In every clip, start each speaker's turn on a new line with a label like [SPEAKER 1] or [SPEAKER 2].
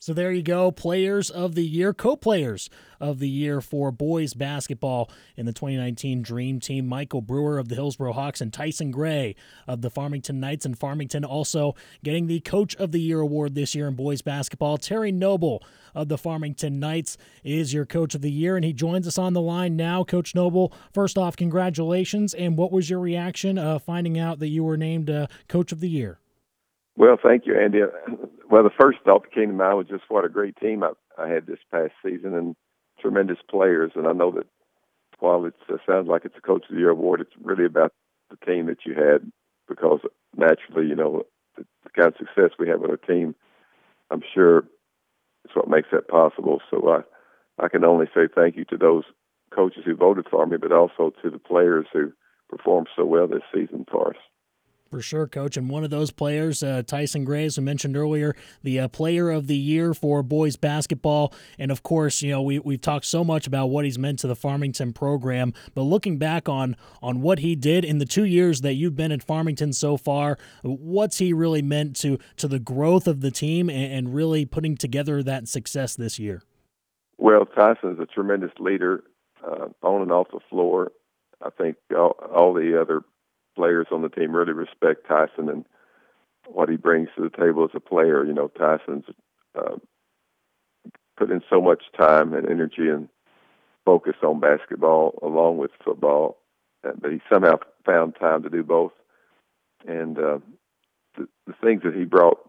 [SPEAKER 1] So there you go, players of the year, co-players of the year for boys basketball in the 2019 Dream Team. Michael Brewer of the Hillsborough Hawks and Tyson Gray of the Farmington Knights. And Farmington also getting the Coach of the Year award this year in boys basketball. Terry Noble of the Farmington Knights is your Coach of the Year, and he joins us on the line now. Coach Noble, first off, congratulations, and what was your reaction finding out that you were named Coach of the Year?
[SPEAKER 2] Well, thank you, Andy. Well, the first thought that came to mind was just what a great team I had this past season and tremendous players. And I know that while it sounds like it's a Coach of the Year award, it's really about the team that you had because naturally, the kind of success we have with our team, I'm sure it's what makes that possible. So I can only say thank you to those coaches who voted for me, but also to the players who performed so well this season for us.
[SPEAKER 1] For sure, Coach. And one of those players, Tyson Gray, as we mentioned earlier, the Player of the Year for boys basketball. And, of course, we've talked so much about what he's meant to the Farmington program. But looking back on what he did in the 2 years that you've been at Farmington so far, what's he really meant to the growth of the team and really putting together that success this year?
[SPEAKER 2] Well, Tyson is a tremendous leader on and off the floor. I think all the other players on the team really respect Tyson and what he brings to the table as a player. Tyson's put in so much time and energy and focus on basketball along with football, but he somehow found time to do both. And the things that he brought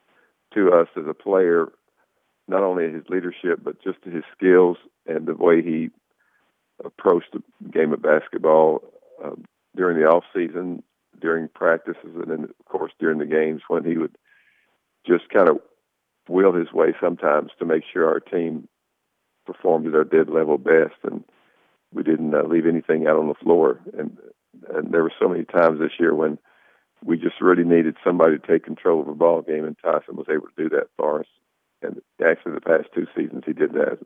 [SPEAKER 2] to us as a player, not only his leadership, but just his skills and the way he approached the game of basketball during the off season, during practices, and then, of course, during the games when he would just kind of will his way sometimes to make sure our team performed at our dead level best, and we didn't leave anything out on the floor. And there were so many times this year when we just really needed somebody to take control of a ball game, and Tyson was able to do that for us. And actually, the past 2 seasons, he did that.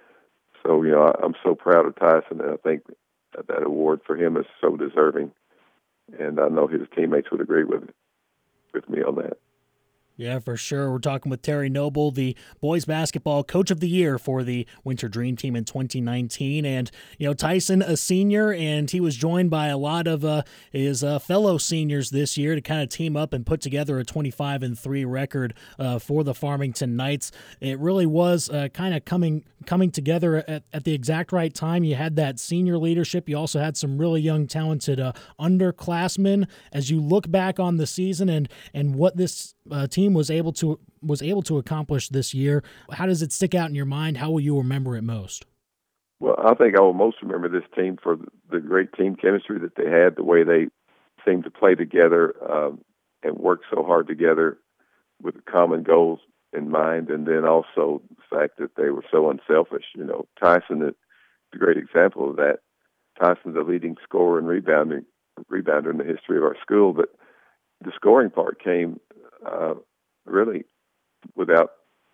[SPEAKER 2] So, I'm so proud of Tyson, and I think that award for him is so deserving. And I know his teammates would agree with me on that.
[SPEAKER 1] Yeah, for sure. We're talking with Terry Noble, the boys basketball Coach of the Year for the Winter Dream Team in 2019. And, Tyson, a senior, and he was joined by a lot of his fellow seniors this year to kind of team up and put together a 25-3 record for the Farmington Knights. It really was kind of coming together at the exact right time. You had that senior leadership. You also had some really young, talented underclassmen. As you look back on the season and what this team was able to accomplish this year, how does it stick out in your mind? How will you remember it most?
[SPEAKER 2] Well, I think I will most remember this team for the great team chemistry that they had, the way they seemed to play together and work so hard together with common goals in mind, and then also the fact that they were so unselfish. Tyson is a great example of that. Tyson's a leading scorer and rebounder in the history of our school, but the scoring part came really without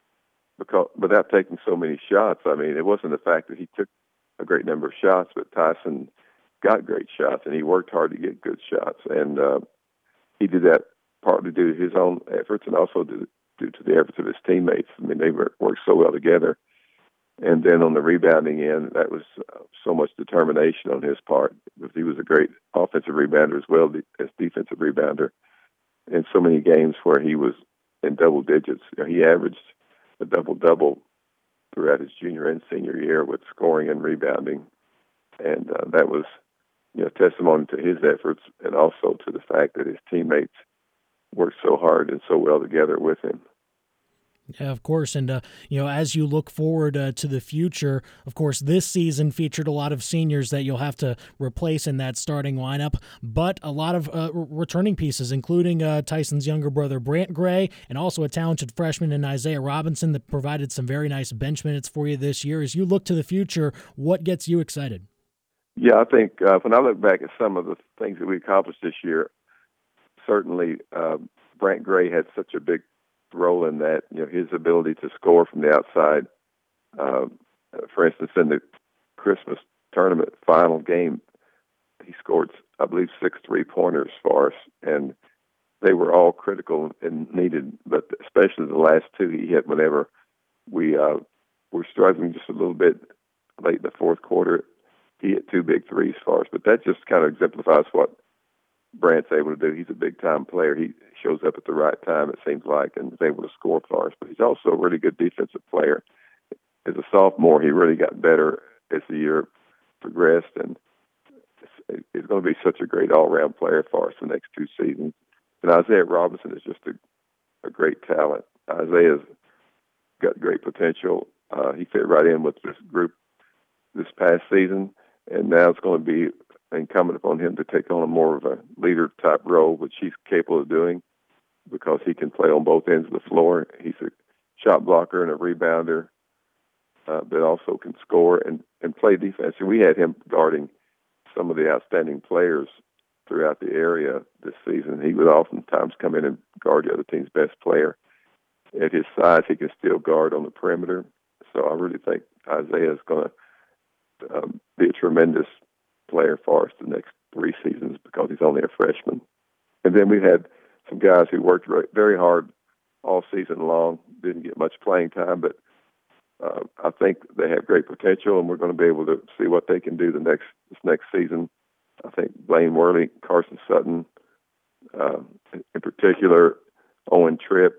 [SPEAKER 2] taking so many shots. I mean, it wasn't the fact that he took a great number of shots, but Tyson got great shots, and he worked hard to get good shots. And he did that partly due to his own efforts and also due to the efforts of his teammates. I mean, they worked so well together. And then on the rebounding end, that was so much determination on his part, because he was a great offensive rebounder as well as defensive rebounder. In so many games where he was in double digits, he averaged a double-double throughout his junior and senior year with scoring and rebounding. And that was testimony to his efforts and also to the fact that his teammates worked so hard and so well together with him.
[SPEAKER 1] Yeah, of course. And, as you look forward to the future, of course, this season featured a lot of seniors that you'll have to replace in that starting lineup, but a lot of returning pieces, including Tyson's younger brother, Brant Gray, and also a talented freshman in Isaiah Robinson that provided some very nice bench minutes for you this year. As you look to the future, what gets you excited?
[SPEAKER 2] Yeah, I think when I look back at some of the things that we accomplished this year, certainly Brant Gray had such a big role in that, his ability to score from the outside. For instance, in the Christmas tournament final game, he scored, I believe, 6 3-pointers for us, and they were all critical and needed, but especially the last 2 he hit whenever We were struggling just a little bit late in the fourth quarter. He hit 2 big threes for us, but that just kind of exemplifies what Brant's able to do. He's a big-time player. He shows up at the right time, it seems like, and is able to score for us. But he's also a really good defensive player. As a sophomore, he really got better as the year progressed, and he's going to be such a great all-around player for us the next 2 seasons. And Isaiah Robinson is just a great talent. Isaiah's got great potential. He fit right in with this group this past season, and now it's going to be incumbent upon him to take on a more of a leader-type role, which he's capable of doing because he can play on both ends of the floor. He's a shot blocker and a rebounder, but also can score and play defense. And we had him guarding some of the outstanding players throughout the area this season. He would oftentimes come in and guard the other team's best player. At his size, he can still guard on the perimeter. So I really think Isaiah is going to be a tremendous player for us the next 3 seasons because he's only a freshman. And then we had some guys who worked very hard all season long, didn't get much playing time, but I think they have great potential, and we're going to be able to see what they can do this next season. I think Blaine Worley, Carson Sutton, in particular, Owen Tripp,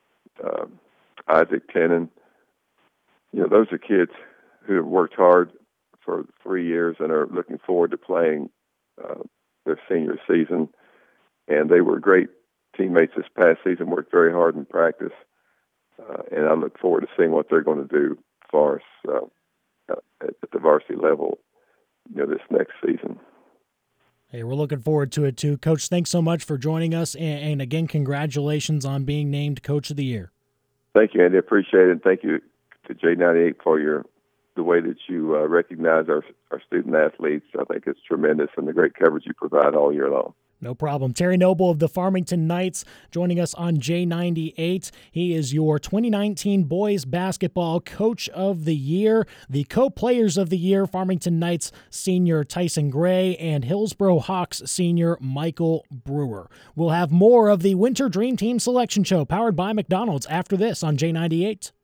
[SPEAKER 2] Isaac Tennant. Those are kids who have worked hard for 3 years and are looking forward to playing their senior season. And they were great teammates this past season, worked very hard in practice. And I look forward to seeing what they're going to do for us at the varsity level, this next season.
[SPEAKER 1] Hey, we're looking forward to it too. Coach, thanks so much for joining us. And again, congratulations on being named Coach of the Year.
[SPEAKER 2] Thank you, Andy. I appreciate it. And thank you to J98 for the way that you recognize our student athletes. I think it's tremendous, and the great coverage you provide all year long.
[SPEAKER 1] No problem. Terry Noble of the Farmington Knights joining us on J98. He is your 2019 Boys Basketball Coach of the Year. The Co-Players of the Year, Farmington Knights senior Tyson Gray and Hillsborough Hawks senior Michael Brewer. We'll have more of the Winter Dream Team Selection Show powered by McDonald's after this on J98.